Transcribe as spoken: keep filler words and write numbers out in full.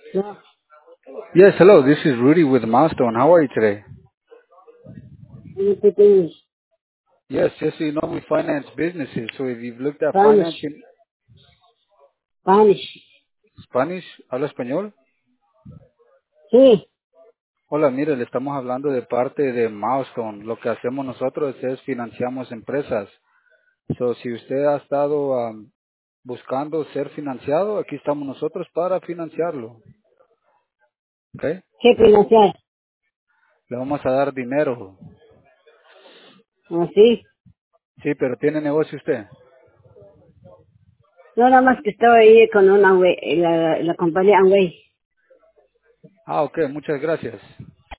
Yeah. Yes, hello. This is Rudy with Milestone. How are you today? You speak English, Yes, just so you know, we finance businesses. So if you've looked at Spanish, financing Spanish. Spanish, ¿habla español? Sí. Hola, mire, le estamos hablando de parte de Milestone. Lo que hacemos nosotros es financiamos empresas. So, si usted ha estado am, buscando ser financiado, aquí estamos nosotros para financiarlo. ¿Ok? ¿Qué financiar? Le vamos a dar dinero. ¿Ah, sí? Sí, pero ¿tiene negocio usted? No, nada más que estaba ahí con una Amway, la, la compañía Amway. Ah, ok, muchas gracias.